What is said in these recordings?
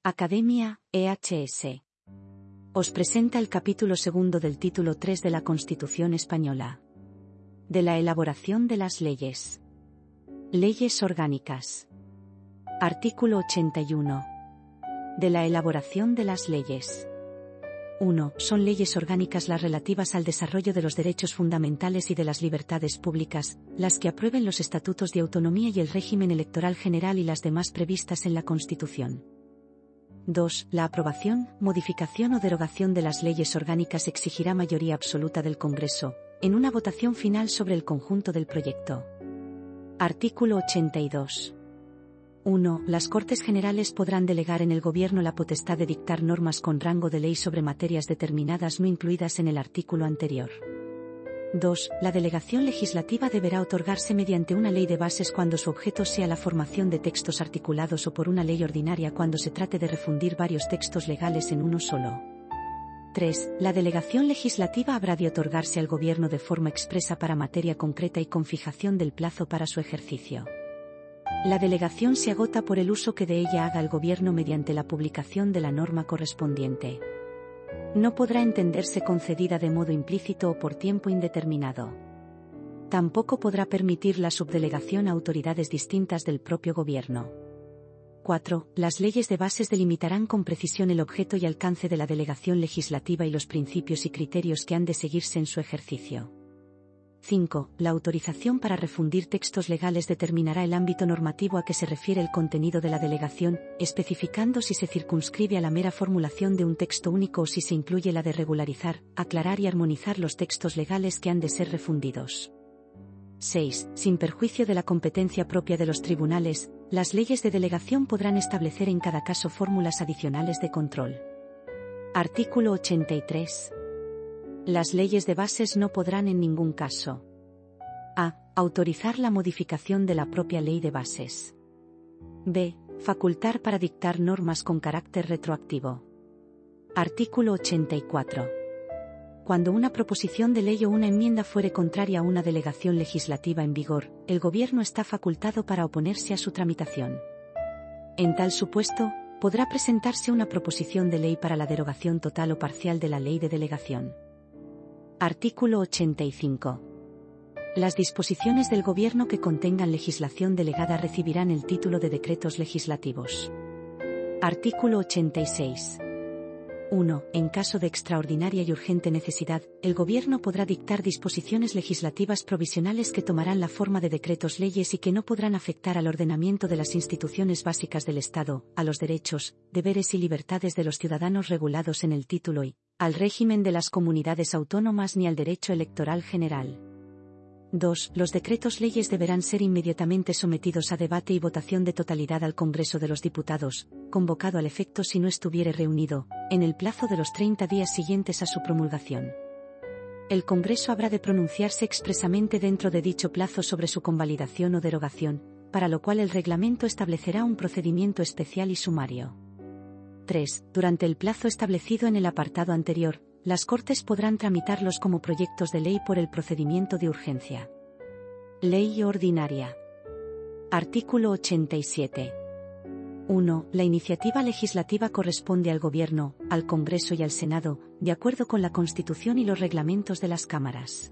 Academia, EHS. Os presenta el capítulo segundo del título 3 de la Constitución Española. De la elaboración de las leyes. Leyes orgánicas. Artículo 81. De la elaboración de las leyes. 1. Son leyes orgánicas las relativas al desarrollo de los derechos fundamentales y de las libertades públicas, las que aprueben los estatutos de autonomía y el régimen electoral general y las demás previstas en la Constitución. 2. La aprobación, modificación o derogación de las leyes orgánicas exigirá mayoría absoluta del Congreso, en una votación final sobre el conjunto del proyecto. Artículo 82. 1. Las Cortes Generales podrán delegar en el Gobierno la potestad de dictar normas con rango de ley sobre materias determinadas no incluidas en el artículo anterior. 2. La delegación legislativa deberá otorgarse mediante una ley de bases cuando su objeto sea la formación de textos articulados o por una ley ordinaria cuando se trate de refundir varios textos legales en uno solo. 3. La delegación legislativa habrá de otorgarse al Gobierno de forma expresa para materia concreta y con fijación del plazo para su ejercicio. La delegación se agota por el uso que de ella haga el Gobierno mediante la publicación de la norma correspondiente. No podrá entenderse concedida de modo implícito o por tiempo indeterminado. Tampoco podrá permitir la subdelegación a autoridades distintas del propio Gobierno. 4. Las leyes de bases delimitarán con precisión el objeto y alcance de la delegación legislativa y los principios y criterios que han de seguirse en su ejercicio. 5. La autorización para refundir textos legales determinará el ámbito normativo a que se refiere el contenido de la delegación, especificando si se circunscribe a la mera formulación de un texto único o si se incluye la de regularizar, aclarar y armonizar los textos legales que han de ser refundidos. 6. Sin perjuicio de la competencia propia de los tribunales, las leyes de delegación podrán establecer en cada caso fórmulas adicionales de control. Artículo 83. Las leyes de bases no podrán en ningún caso: a. Autorizar la modificación de la propia ley de bases. b. Facultar para dictar normas con carácter retroactivo. Artículo 84. Cuando una proposición de ley o una enmienda fuere contraria a una delegación legislativa en vigor, el Gobierno está facultado para oponerse a su tramitación. En tal supuesto, podrá presentarse una proposición de ley para la derogación total o parcial de la ley de delegación. Artículo 85. Las disposiciones del Gobierno que contengan legislación delegada recibirán el título de decretos legislativos. Artículo 86. 1. En caso de extraordinaria y urgente necesidad, el Gobierno podrá dictar disposiciones legislativas provisionales que tomarán la forma de decretos leyes y que no podrán afectar al ordenamiento de las instituciones básicas del Estado, a los derechos, deberes y libertades de los ciudadanos regulados en el título y, al régimen de las comunidades autónomas ni al derecho electoral general. 2. Los decretos leyes deberán ser inmediatamente sometidos a debate y votación de totalidad al Congreso de los Diputados, convocado al efecto si no estuviere reunido, en el plazo de los 30 días siguientes a su promulgación. El Congreso habrá de pronunciarse expresamente dentro de dicho plazo sobre su convalidación o derogación, para lo cual el reglamento establecerá un procedimiento especial y sumario. 3. Durante el plazo establecido en el apartado anterior, las Cortes podrán tramitarlos como proyectos de ley por el procedimiento de urgencia. Ley ordinaria. Artículo 87. 1. La iniciativa legislativa corresponde al Gobierno, al Congreso y al Senado, de acuerdo con la Constitución y los reglamentos de las cámaras.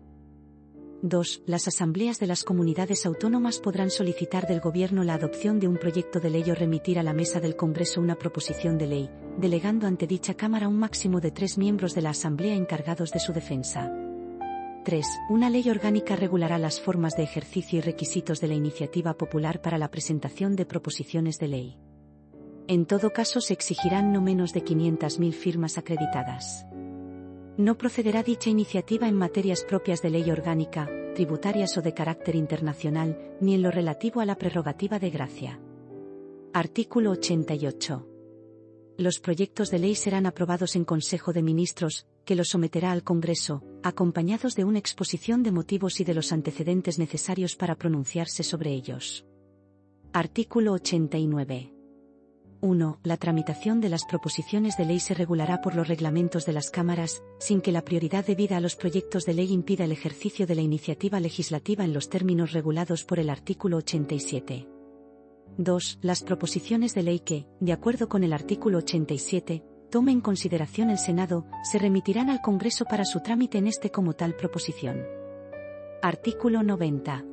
2. Las asambleas de las comunidades autónomas podrán solicitar del Gobierno la adopción de un proyecto de ley o remitir a la mesa del Congreso una proposición de ley, delegando ante dicha Cámara un máximo de 3 miembros de la Asamblea encargados de su defensa. 3. Una ley orgánica regulará las formas de ejercicio y requisitos de la iniciativa popular para la presentación de proposiciones de ley. En todo caso se exigirán no menos de 500.000 firmas acreditadas. No procederá dicha iniciativa en materias propias de ley orgánica, tributarias o de carácter internacional, ni en lo relativo a la prerrogativa de gracia. Artículo 88. Los proyectos de ley serán aprobados en Consejo de Ministros, que los someterá al Congreso, acompañados de una exposición de motivos y de los antecedentes necesarios para pronunciarse sobre ellos. Artículo 89. 1. La tramitación de las proposiciones de ley se regulará por los reglamentos de las cámaras, sin que la prioridad debida a los proyectos de ley impida el ejercicio de la iniciativa legislativa en los términos regulados por el artículo 87. 2. Las proposiciones de ley que, de acuerdo con el artículo 87, tome en consideración el Senado, se remitirán al Congreso para su trámite en este como tal proposición. Artículo 90.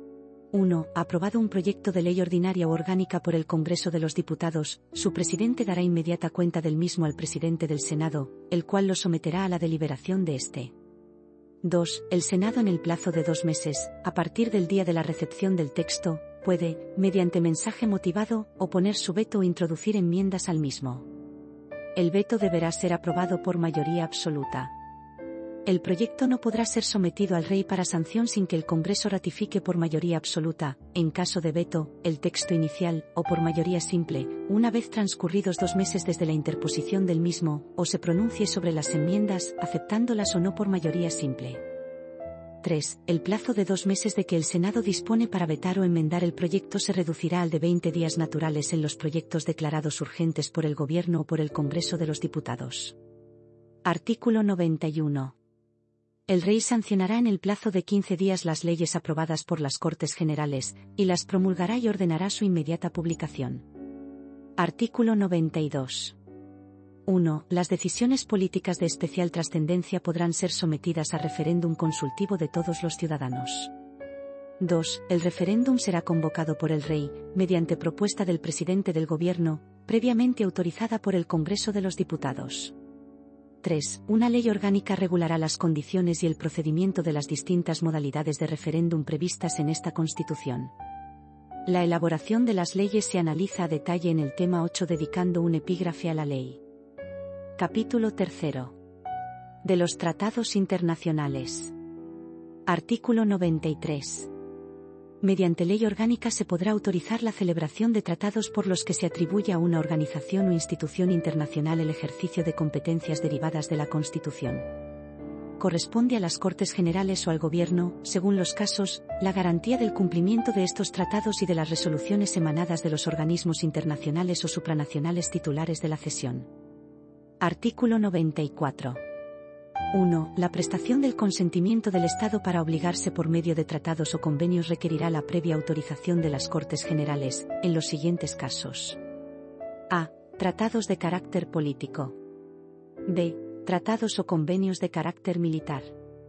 1. Aprobado un proyecto de ley ordinaria o orgánica por el Congreso de los Diputados, su presidente dará inmediata cuenta del mismo al presidente del Senado, el cual lo someterá a la deliberación de éste. 2. El Senado en el plazo de 2 meses, a partir del día de la recepción del texto, puede, mediante mensaje motivado, oponer su veto o introducir enmiendas al mismo. El veto deberá ser aprobado por mayoría absoluta. El proyecto no podrá ser sometido al Rey para sanción sin que el Congreso ratifique por mayoría absoluta, en caso de veto, el texto inicial, o por mayoría simple, una vez transcurridos 2 meses desde la interposición del mismo, o se pronuncie sobre las enmiendas, aceptándolas o no por mayoría simple. 3. El plazo de 2 meses de que el Senado dispone para vetar o enmendar el proyecto se reducirá al de 20 días naturales en los proyectos declarados urgentes por el Gobierno o por el Congreso de los Diputados. Artículo 91. El Rey sancionará en el plazo de 15 días las leyes aprobadas por las Cortes Generales, y las promulgará y ordenará su inmediata publicación. Artículo 92. 1. Las decisiones políticas de especial trascendencia podrán ser sometidas a referéndum consultivo de todos los ciudadanos. 2. El referéndum será convocado por el Rey, mediante propuesta del presidente del Gobierno, previamente autorizada por el Congreso de los Diputados. 3. Una ley orgánica regulará las condiciones y el procedimiento de las distintas modalidades de referéndum previstas en esta Constitución. La elaboración de las leyes se analiza a detalle en el tema 8 dedicando un epígrafe a la ley. Capítulo 3. De los tratados internacionales. Artículo 93. Mediante ley orgánica se podrá autorizar la celebración de tratados por los que se atribuye a una organización o institución internacional el ejercicio de competencias derivadas de la Constitución. Corresponde a las Cortes Generales o al Gobierno, según los casos, la garantía del cumplimiento de estos tratados y de las resoluciones emanadas de los organismos internacionales o supranacionales titulares de la cesión. Artículo 94. 1. La prestación del consentimiento del Estado para obligarse por medio de tratados o convenios requerirá la previa autorización de las Cortes Generales, en los siguientes casos. A. Tratados de carácter político. B. Tratados o convenios de carácter militar.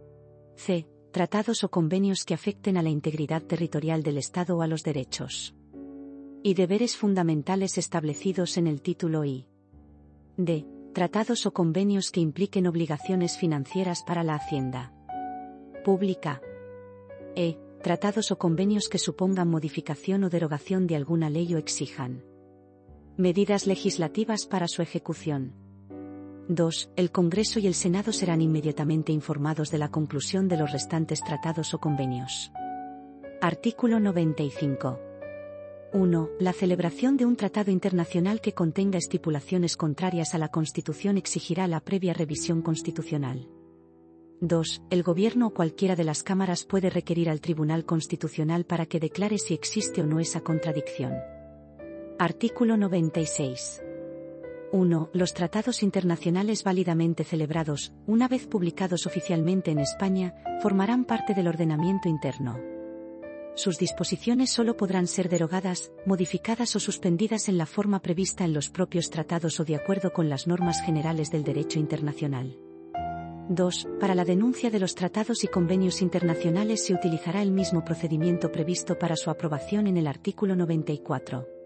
C. Tratados o convenios que afecten a la integridad territorial del Estado o a los derechos y deberes fundamentales establecidos en el título I. D. Tratados o convenios que impliquen obligaciones financieras para la Hacienda Pública. E. Tratados o convenios que supongan modificación o derogación de alguna ley o exijan medidas legislativas para su ejecución. 2. El Congreso y el Senado serán inmediatamente informados de la conclusión de los restantes tratados o convenios. Artículo 95. 1. La celebración de un tratado internacional que contenga estipulaciones contrarias a la Constitución exigirá la previa revisión constitucional. 2. El Gobierno o cualquiera de las cámaras puede requerir al Tribunal Constitucional para que declare si existe o no esa contradicción. Artículo 96. 1. Los tratados internacionales válidamente celebrados, una vez publicados oficialmente en España, formarán parte del ordenamiento interno. Sus disposiciones solo podrán ser derogadas, modificadas o suspendidas en la forma prevista en los propios tratados o de acuerdo con las normas generales del derecho internacional. 2. Para la denuncia de los tratados y convenios internacionales se utilizará el mismo procedimiento previsto para su aprobación en el artículo 94.